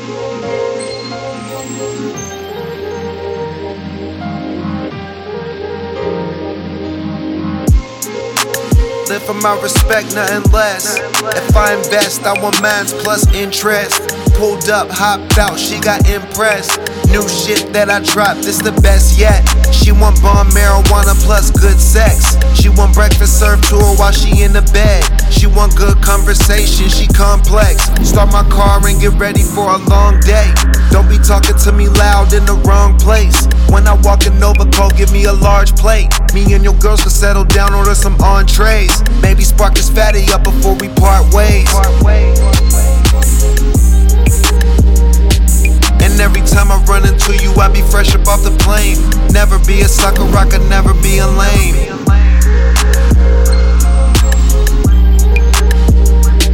Live for my respect, nothing less. If I invest, I want mines plus interest. Pulled up, hopped out, she got impressed. New shit that I dropped, this the best yet. She want bomb marijuana plus good sex. She want breakfast served to her while she in the bed. She want good conversation, she complex. Start my car and get ready for a long day. Don't be talking to me loud in the wrong place. When I walk in Novaco, give me a large plate. Me and your girls can settle down, order some entrees. Maybe spark this fatty up before we part ways. And every time I run into you, I be fresh up off the plane. Never be a sucker, I could never be a lame.